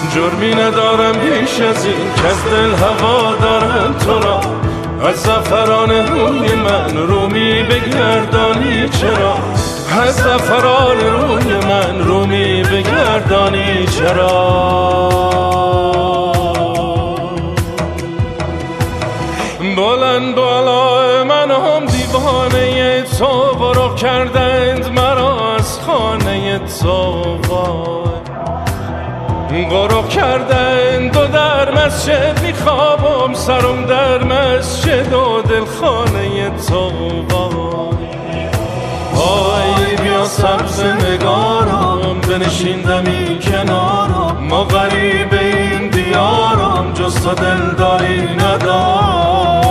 جرمی ندارم بیش از این که از دل هوا دارم تو را، از زعفران روی من رومی بگردانی چرا، از زعفران روی من رومی بگردانی چرا. بلند بالا من هم دیوانه تو، برو کردند مرا از خانه تو، برو کردند و در مسجد میخوابم، سرم در مسجد و دل خانه تو. وای بیا سبز نگارم بنشیندمی کنارم، ما غریب این دیارم جز تو دلداری ندارم.